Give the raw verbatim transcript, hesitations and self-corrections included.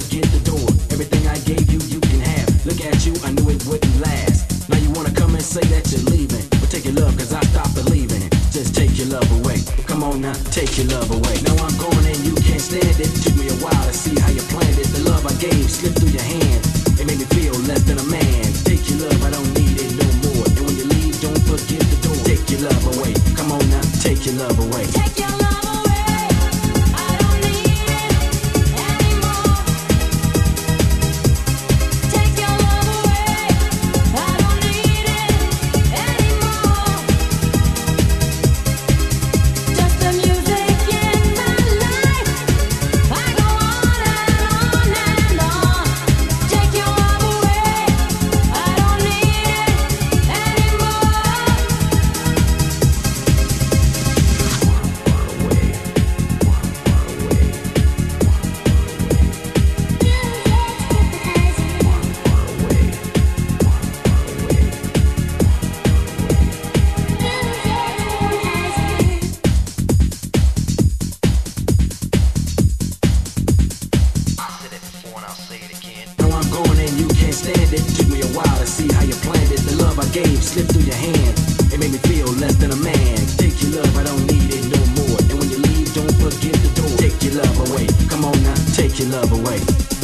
forget the door. Everything I gave you, you can have. Look at you, I knew it wouldn't last. Now you wanna come and say that you're leaving, but take your love, cause I stopped believing it. Just take your love away. Come on now, take your love away. Now I'm going and you can't stand it. Took me a while to see how you planned it. The love I gave slipped through your hand. It made me feel less than a man. Take your love, I don't need it no more. And when you leave, don't forget the door. Take your love away. Come on now, take your love away. Take your love away. I don't need it anymore. Take your love away. I don't need it anymore. Just the music in my life. I go on and on and on. Take your love away. I don't need it anymore. Now I'm going and you can't stand it. Took me a while to see how you planned it. The love I gave slipped through your hand. It made me feel less than a man. Take your love, I don't need it no more. And when you leave, don't forget the door. Take your love away. Come on now, take your love away.